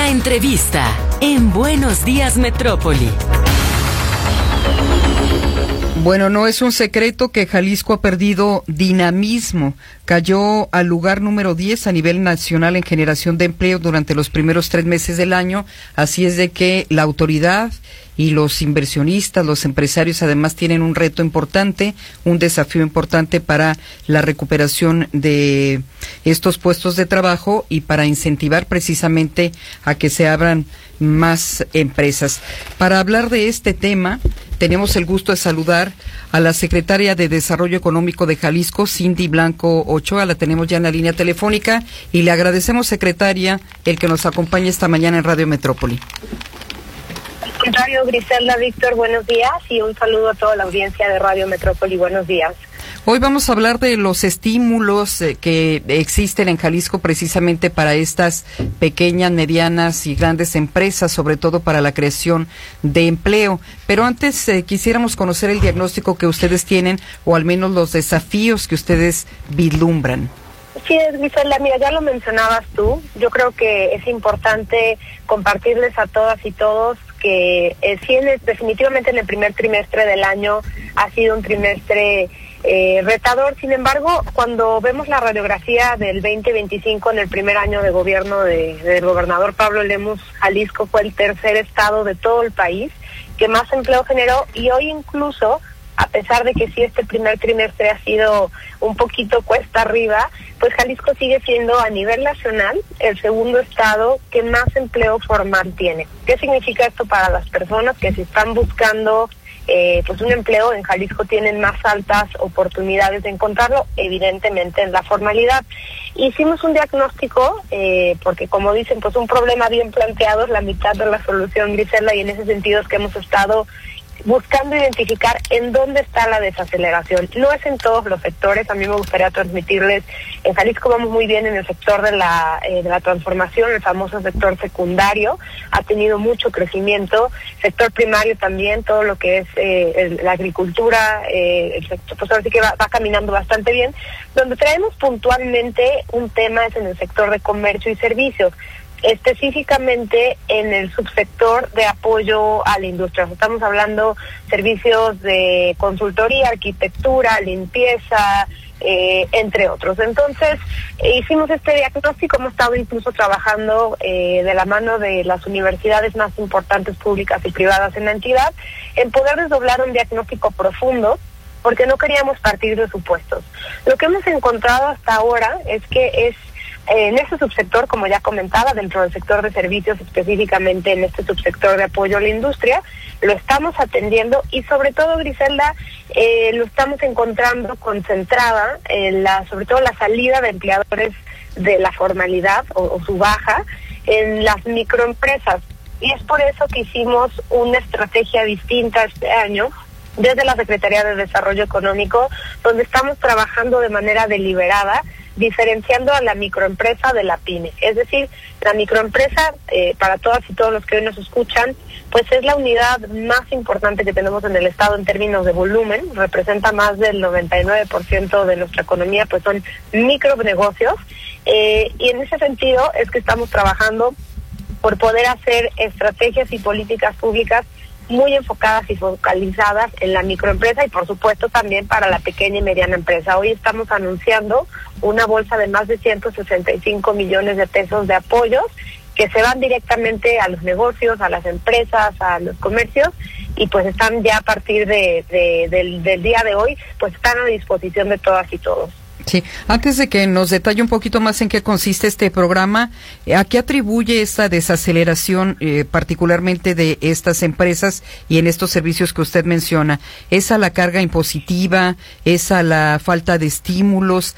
La entrevista en Buenos Días Metrópoli. Bueno, no es un secreto que Jalisco ha perdido dinamismo. Cayó al lugar número 10 a nivel nacional en generación de empleo durante los primeros 3 meses del año. Así es de que la autoridad y los inversionistas, los empresarios, además tienen un reto importante, un desafío importante para la recuperación de estos puestos de trabajo y para incentivar precisamente a que se abran más empresas. Para hablar de este tema, tenemos el gusto de saludar a la secretaria de Desarrollo Económico de Jalisco, Cindy Blanco Ochoa. La tenemos ya en la línea telefónica y le agradecemos, secretaria, el que nos acompañe esta mañana en Radio Metrópoli. Al contrario, Griselda, Víctor, buenos días y un saludo a toda la audiencia de Radio Metrópoli. Buenos días. Hoy vamos a hablar de los estímulos que existen en Jalisco precisamente para estas pequeñas, medianas y grandes empresas, sobre todo para la creación de empleo. Pero antes quisiéramos conocer el diagnóstico que ustedes tienen o al menos los desafíos que ustedes vislumbran. Sí, Griselda, mira, ya lo mencionabas tú. Yo creo que es importante compartirles a todas y todos que definitivamente en el primer trimestre del año ha sido un trimestre retador. Sin embargo, cuando vemos la radiografía del 2025 en el primer año de gobierno del gobernador Pablo Lemus, Jalisco fue el tercer estado de todo el país que más empleo generó, y hoy incluso, a pesar de que sí este primer trimestre ha sido un poquito cuesta arriba, pues Jalisco sigue siendo a nivel nacional el segundo estado que más empleo formal tiene. ¿Qué significa esto para las personas que si están buscando pues un empleo en Jalisco tienen más altas oportunidades de encontrarlo? Evidentemente en la formalidad. Hicimos un diagnóstico porque, como dicen, pues un problema bien planteado es la mitad de la solución, Griselda, y en ese sentido es que hemos estado buscando identificar en dónde está la desaceleración. No es en todos los sectores. A mí me gustaría transmitirles, en Jalisco vamos muy bien en el sector de la transformación, el famoso sector secundario, ha tenido mucho crecimiento, sector primario también, todo lo que es la agricultura, el sector, pues ahora sí que va caminando bastante bien. Donde traemos puntualmente un tema es en el sector de comercio y servicios, específicamente en el subsector de apoyo a la industria. Estamos hablando servicios de consultoría, arquitectura, limpieza, entre otros. Entonces, hicimos este diagnóstico, hemos estado incluso trabajando de la mano de las universidades más importantes públicas y privadas en la entidad, en poder desdoblar un diagnóstico profundo, porque no queríamos partir de supuestos. Lo que hemos encontrado hasta ahora es que en este subsector, como ya comentaba, dentro del sector de servicios, específicamente en este subsector de apoyo a la industria, lo estamos atendiendo y sobre todo, Griselda, lo estamos encontrando concentrada en sobre todo la salida de empleadores de la formalidad o su baja en las microempresas. Y es por eso que hicimos una estrategia distinta este año desde la Secretaría de Desarrollo Económico, donde estamos trabajando de manera deliberada, diferenciando a la microempresa de la pyme. Es decir, la microempresa, para todas y todos los que hoy nos escuchan, pues es la unidad más importante que tenemos en el Estado en términos de volumen, representa más del 99% de nuestra economía, pues son micronegocios, y en ese sentido es que estamos trabajando por poder hacer estrategias y políticas públicas muy enfocadas y focalizadas en la microempresa y por supuesto también para la pequeña y mediana empresa. Hoy estamos anunciando una bolsa de más de 165 millones de pesos de apoyos que se van directamente a los negocios, a las empresas, a los comercios, y pues están ya a partir del día de hoy, pues están a disposición de todas y todos. Sí, antes de que nos detalle un poquito más en qué consiste este programa, ¿a qué atribuye esta desaceleración particularmente de estas empresas y en estos servicios que usted menciona? ¿Es a la carga impositiva? ¿Es a la falta de estímulos?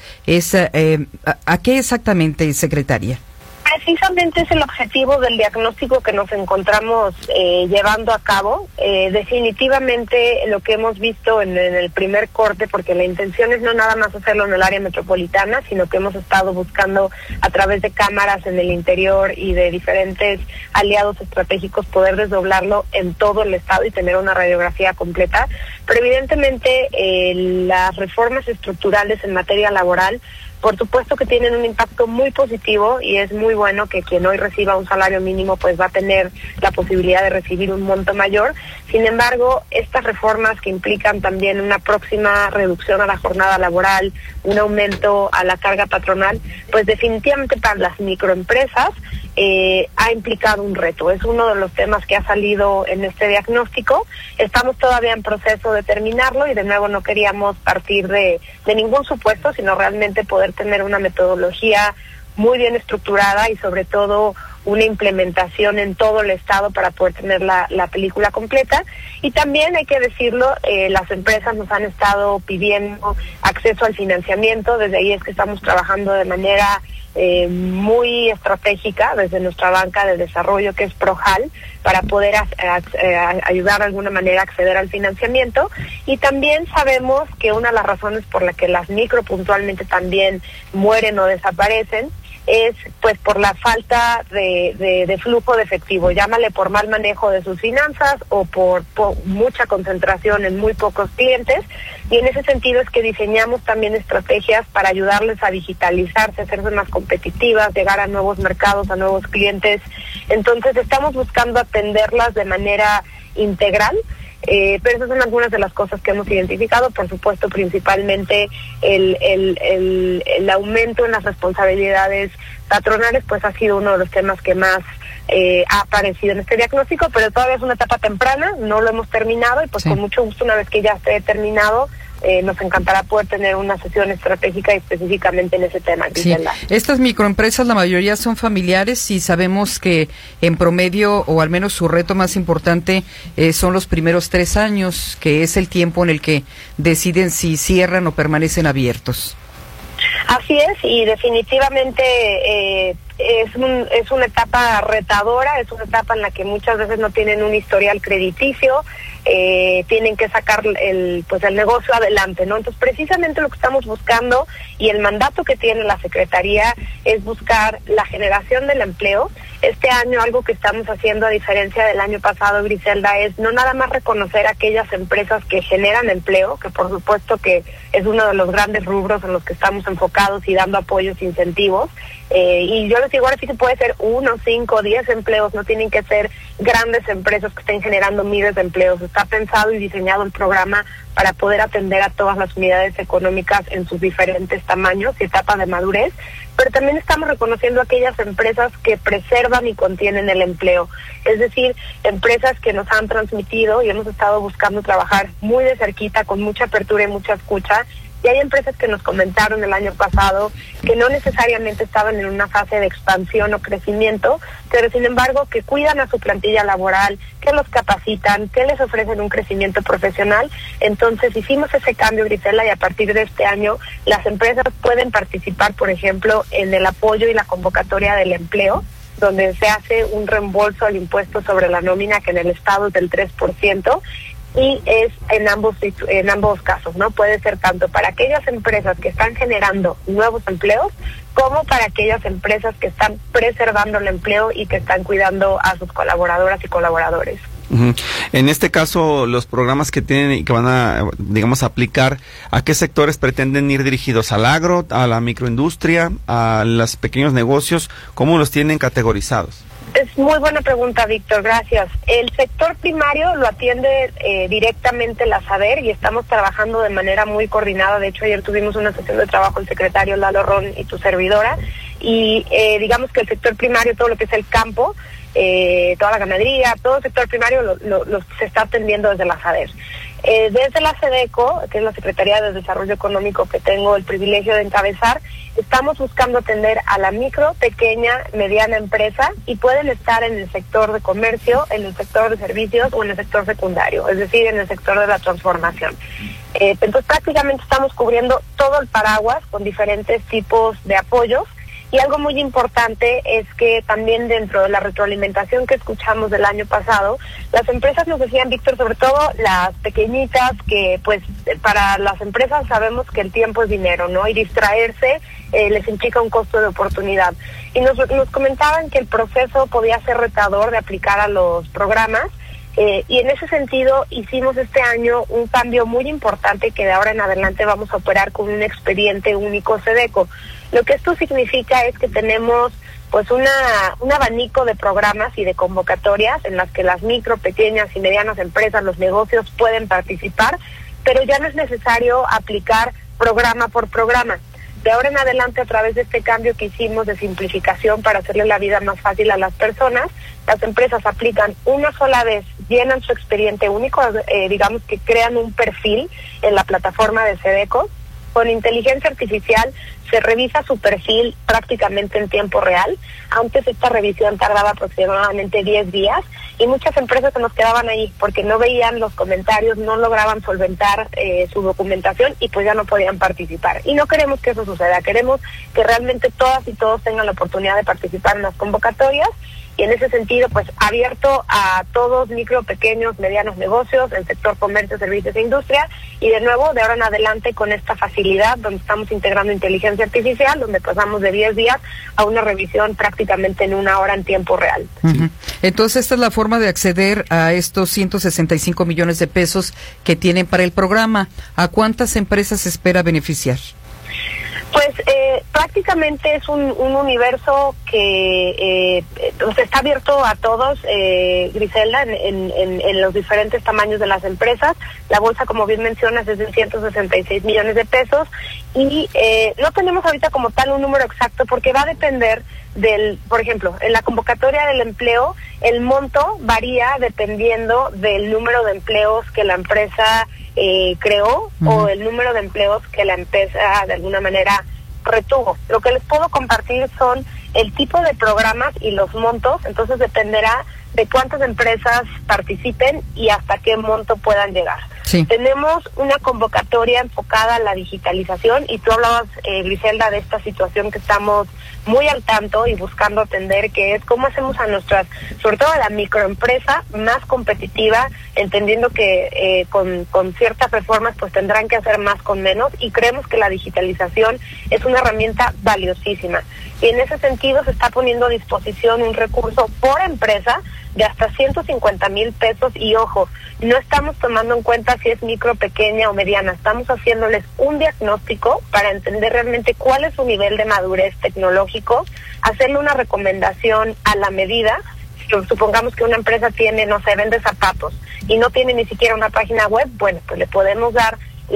¿A qué exactamente, secretaria? Precisamente es el objetivo del diagnóstico que nos encontramos llevando a cabo. Definitivamente lo que hemos visto en el primer corte, porque la intención es no nada más hacerlo en el área metropolitana, sino que hemos estado buscando a través de cámaras en el interior y de diferentes aliados estratégicos poder desdoblarlo en todo el estado y tener una radiografía completa. Pero evidentemente las reformas estructurales en materia laboral por supuesto que tienen un impacto muy positivo y es muy bueno que quien hoy reciba un salario mínimo pues va a tener la posibilidad de recibir un monto mayor. Sin embargo, estas reformas que implican también una próxima reducción a la jornada laboral, un aumento a la carga patronal, pues definitivamente para las microempresas ha implicado un reto. Es uno de los temas que ha salido en este diagnóstico. Estamos todavía en proceso de terminarlo y de nuevo no queríamos partir de ningún supuesto, sino realmente poder tener una metodología muy bien estructurada y sobre todo una implementación en todo el estado para poder tener la película completa. Y también hay que decirlo, las empresas nos han estado pidiendo acceso al financiamiento. Desde ahí es que estamos trabajando de manera muy estratégica desde nuestra banca de desarrollo, que es ProHal, para poder ayudar de alguna manera a acceder al financiamiento. Y también sabemos que una de las razones por la que las micro puntualmente también mueren o desaparecen es pues por la falta de flujo de efectivo, llámale por mal manejo de sus finanzas o por mucha concentración en muy pocos clientes, y en ese sentido es que diseñamos también estrategias para ayudarles a digitalizarse, hacerse más competitivas, llegar a nuevos mercados, a nuevos clientes. Entonces estamos buscando atenderlas de manera integral. Pero esas son algunas de las cosas que hemos identificado. Por supuesto, principalmente el aumento en las responsabilidades patronales, pues ha sido uno de los temas que más ha aparecido en este diagnóstico, pero todavía es una etapa temprana, no lo hemos terminado y pues sí, con mucho gusto, una vez que ya esté terminado, nos encantará poder tener una sesión estratégica específicamente en ese tema. Sí. Estas microempresas, la mayoría son familiares y sabemos que en promedio, o al menos su reto más importante, son los primeros 3 años, que es el tiempo en el que deciden si cierran o permanecen abiertos. Así es, y definitivamente es una etapa retadora, es una etapa en la que muchas veces no tienen un historial crediticio, tienen que sacar el negocio adelante, ¿no? Entonces, precisamente lo que estamos buscando y el mandato que tiene la Secretaría es buscar la generación del empleo. Este año algo que estamos haciendo, a diferencia del año pasado, Griselda, es no nada más reconocer aquellas empresas que generan empleo, que por supuesto que es uno de los grandes rubros en los que estamos enfocados y dando apoyos e incentivos, y yo les digo, ahora sí que puede ser 1, 5, 10 empleos, no tienen que ser grandes empresas que estén generando miles de empleos. Está pensado y diseñado el programa para poder atender a todas las unidades económicas en sus diferentes tamaños y etapas de madurez, pero también estamos reconociendo aquellas empresas que preservan y contienen el empleo, es decir, empresas que nos han transmitido y hemos estado buscando trabajar muy de cerquita, con mucha apertura y mucha escucha. Y hay empresas que nos comentaron el año pasado que no necesariamente estaban en una fase de expansión o crecimiento, pero sin embargo que cuidan a su plantilla laboral, que los capacitan, que les ofrecen un crecimiento profesional. Entonces hicimos ese cambio, Grisela, y a partir de este año las empresas pueden participar, por ejemplo, en el apoyo y la convocatoria del empleo, donde se hace un reembolso al impuesto sobre la nómina, que en el estado es del 3%, y es en ambos casos, ¿no? Puede ser tanto para aquellas empresas que están generando nuevos empleos como para aquellas empresas que están preservando el empleo y que están cuidando a sus colaboradoras y colaboradores. Uh-huh. En este caso, los programas que tienen y que van a, digamos, aplicar, ¿a qué sectores pretenden ir dirigidos? ¿Al agro, a la microindustria, a los pequeños negocios? ¿Cómo los tienen categorizados? Es muy buena pregunta, Víctor, gracias. El sector primario lo atiende directamente la SADER y estamos trabajando de manera muy coordinada. De hecho, ayer tuvimos una sesión de trabajo el secretario Lalo Ron y tu servidora, y digamos que el sector primario, todo lo que es el campo, toda la ganadería, todo el sector primario se está atendiendo desde la SADER. Desde la SEDECO, que es la Secretaría de Desarrollo Económico que tengo el privilegio de encabezar, estamos buscando atender a la micro, pequeña, mediana empresa, y pueden estar en el sector de comercio, en el sector de servicios o en el sector secundario, es decir, en el sector de la transformación. Entonces prácticamente estamos cubriendo todo el paraguas con diferentes tipos de apoyos. Y algo muy importante es que también dentro de la retroalimentación que escuchamos del año pasado, las empresas nos decían, Víctor, sobre todo las pequeñitas, que pues para las empresas sabemos que el tiempo es dinero, ¿no? Y distraerse les implica un costo de oportunidad. Y nos comentaban que el proceso podía ser retador de aplicar a los programas. Y en ese sentido hicimos este año un cambio muy importante, que de ahora en adelante vamos a operar con un expediente único SEDECO. Lo que esto significa es que tenemos pues un abanico de programas y de convocatorias en las que las micro, pequeñas y medianas empresas, los negocios pueden participar, pero ya no es necesario aplicar programa por programa. De ahora en adelante, a través de este cambio que hicimos de simplificación para hacerle la vida más fácil a las personas, las empresas aplican una sola vez, llenan su expediente único, digamos que crean un perfil en la plataforma de SEDECO. Con inteligencia artificial se revisa su perfil prácticamente en tiempo real. Antes esta revisión tardaba aproximadamente 10 días y muchas empresas se nos quedaban ahí porque no veían los comentarios, no lograban solventar su documentación y pues ya no podían participar. Y no queremos que eso suceda, queremos que realmente todas y todos tengan la oportunidad de participar en las convocatorias. Y en ese sentido, pues abierto a todos, micro, pequeños, medianos negocios, el sector comercio, servicios e industria, y de nuevo, de ahora en adelante, con esta facilidad, donde estamos integrando inteligencia artificial, donde pasamos de 10 días a una revisión prácticamente en 1 hora en tiempo real. Uh-huh. Entonces, esta es la forma de acceder a estos 165 millones de pesos que tienen para el programa. ¿A cuántas empresas se espera beneficiar? Pues prácticamente es un universo que está abierto a todos, Griselda, en los diferentes tamaños de las empresas. La bolsa, como bien mencionas, es de 166 millones de pesos y no tenemos ahorita como tal un número exacto porque va a depender por ejemplo, en la convocatoria del empleo, el monto varía dependiendo del número de empleos que la empresa creó o el número de empleos que la empresa de alguna manera retuvo. Lo que les puedo compartir son el tipo de programas y los montos, entonces dependerá de cuántas empresas participen y hasta qué monto puedan llegar. Sí. Tenemos una convocatoria enfocada a la digitalización y tú hablabas, Griselda, de esta situación que estamos muy al tanto y buscando atender, que es cómo hacemos a nuestras, sobre todo a la microempresa, más competitiva, entendiendo que con ciertas reformas pues tendrán que hacer más con menos, y creemos que la digitalización es una herramienta valiosísima. Y en ese sentido se está poniendo a disposición un recurso por empresa de hasta 150,000 pesos, y ojo, no estamos tomando en cuenta si es micro, pequeña o mediana, estamos haciéndoles un diagnóstico para entender realmente cuál es su nivel de madurez tecnológico, hacerle una recomendación a la medida. Supongamos que una empresa tiene, no sé, vende zapatos y no tiene ni siquiera una página web, bueno, pues le podemos dar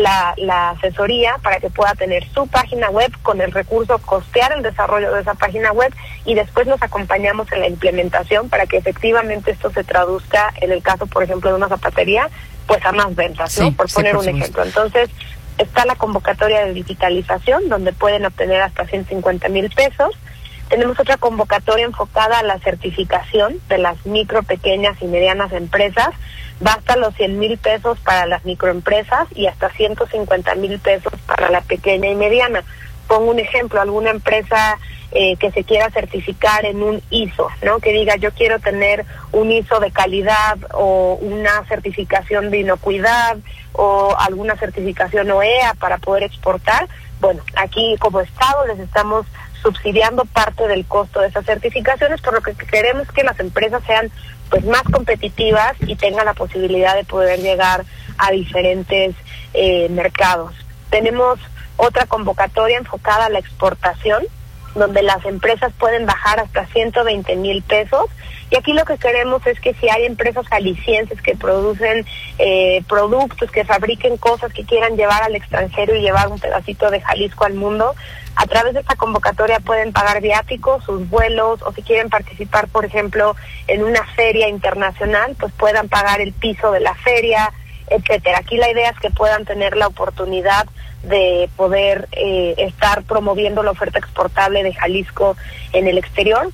la asesoría para que pueda tener su página web, con el recurso costear el desarrollo de esa página web, y después nos acompañamos en la implementación para que efectivamente esto se traduzca, en el caso, por ejemplo, de una zapatería, pues a más ventas, ¿no? Sí, por poner un ejemplo. Entonces, está la convocatoria de digitalización, donde pueden obtener hasta 150,000 pesos. Tenemos otra convocatoria enfocada a la certificación de las micro, pequeñas y medianas empresas. Basta los 100,000 pesos para las microempresas y hasta 150,000 pesos para la pequeña y mediana. Pongo un ejemplo, alguna empresa que se quiera certificar en un ISO, ¿no? Que diga, yo quiero tener un ISO de calidad o una certificación de inocuidad o alguna certificación OEA para poder exportar. Bueno, aquí como Estado les estamos subsidiando parte del costo de esas certificaciones, por lo que queremos que las empresas sean pues más competitivas y tengan la posibilidad de poder llegar a diferentes mercados. Tenemos otra convocatoria enfocada a la exportación, donde las empresas pueden bajar hasta 120,000 pesos. Y aquí lo que queremos es que si hay empresas jaliscienses que producen productos, que fabriquen cosas que quieran llevar al extranjero y llevar un pedacito de Jalisco al mundo, a través de esta convocatoria pueden pagar viáticos, sus vuelos, o si quieren participar, por ejemplo, en una feria internacional, pues puedan pagar el piso de la feria, etcétera. Aquí la idea es que puedan tener la oportunidad de poder estar promoviendo la oferta exportable de Jalisco en el exterior.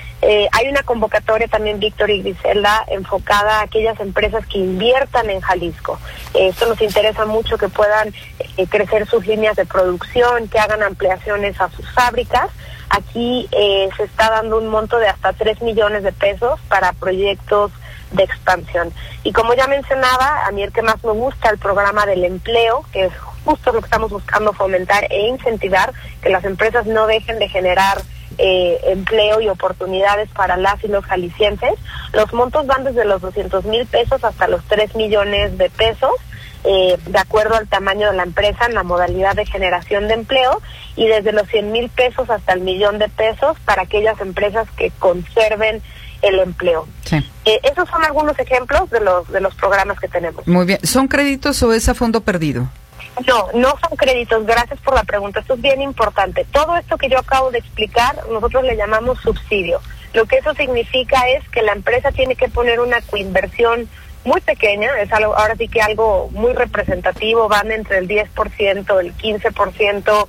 Hay una convocatoria también, Víctor y Griselda, enfocada a aquellas empresas que inviertan en Jalisco. Esto nos interesa mucho, que puedan crecer sus líneas de producción, que hagan ampliaciones a sus fábricas. Aquí se está dando un monto de hasta 3 millones de pesos para proyectos de expansión. Y como ya mencionaba, a mí el que más me gusta, el programa del empleo, que es justo lo que estamos buscando fomentar e incentivar, que las empresas no dejen de generar empleo y oportunidades para las y los jaliscienses. Los montos van desde los 200,000 pesos hasta los 3 millones de pesos, de acuerdo al tamaño de la empresa en la modalidad de generación de empleo, y desde los 100,000 pesos hasta el 1,000,000 de pesos para aquellas empresas que conserven el empleo. Sí. Esos son algunos ejemplos de los programas que tenemos. Muy bien. ¿Son créditos o es a fondo perdido? No son créditos. Gracias por la pregunta. Esto es bien importante. Todo esto que yo acabo de explicar, nosotros le llamamos subsidio. Lo que eso significa es que la empresa tiene que poner una coinversión muy pequeña, es algo, ahora sí que algo muy representativo, van entre el 10%, el 15%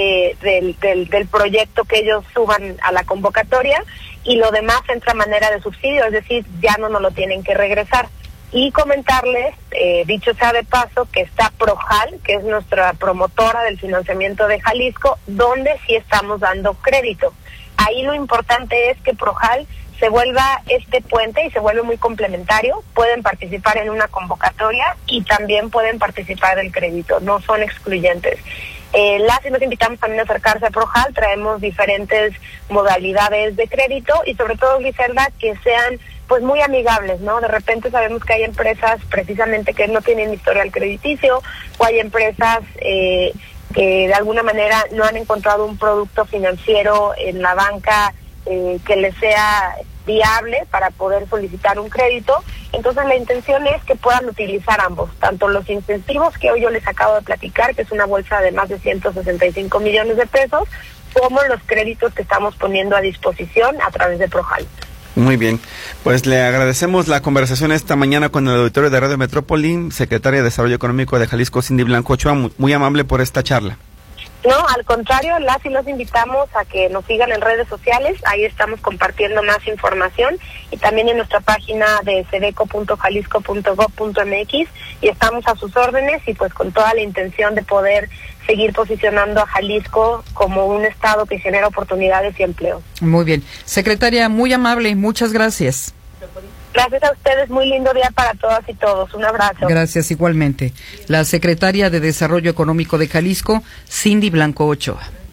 del proyecto que ellos suban a la convocatoria, y lo demás entra a manera de subsidio, es decir, ya no nos lo tienen que regresar. Y comentarles, dicho sea de paso, que está Projal, que es nuestra promotora del financiamiento de Jalisco, donde sí estamos dando crédito. Ahí lo importante es que Projal se vuelva este puente y se vuelve muy complementario. Pueden participar en una convocatoria y también pueden participar del crédito, no son excluyentes. Las y los invitamos también a acercarse a Projal, traemos diferentes modalidades de crédito y sobre todo, Griselda, que sean pues muy amigables, ¿no? De repente sabemos que hay empresas precisamente que no tienen historial crediticio, o hay empresas que de alguna manera no han encontrado un producto financiero en la banca que les sea viable para poder solicitar un crédito. Entonces la intención es que puedan utilizar ambos, tanto los incentivos que hoy yo les acabo de platicar, que es una bolsa de más de 165 millones de pesos, como los créditos que estamos poniendo a disposición a través de Projal. Muy bien, pues le agradecemos la conversación esta mañana con el auditorio de Radio Metrópoli, secretaria de Desarrollo Económico de Jalisco, Cindy Blanco Ochoa, muy amable por esta charla. No, al contrario, las y los invitamos a que nos sigan en redes sociales, ahí estamos compartiendo más información, y también en nuestra página de sedeco.jalisco.gov.mx, y estamos a sus órdenes, y pues con toda la intención de poder seguir posicionando a Jalisco como un estado que genera oportunidades y empleo. Muy bien. Secretaria, muy amable, muchas gracias. Gracias a ustedes, muy lindo día para todas y todos. Un abrazo. Gracias igualmente. La secretaria de Desarrollo Económico de Jalisco, Cindy Blanco Ochoa.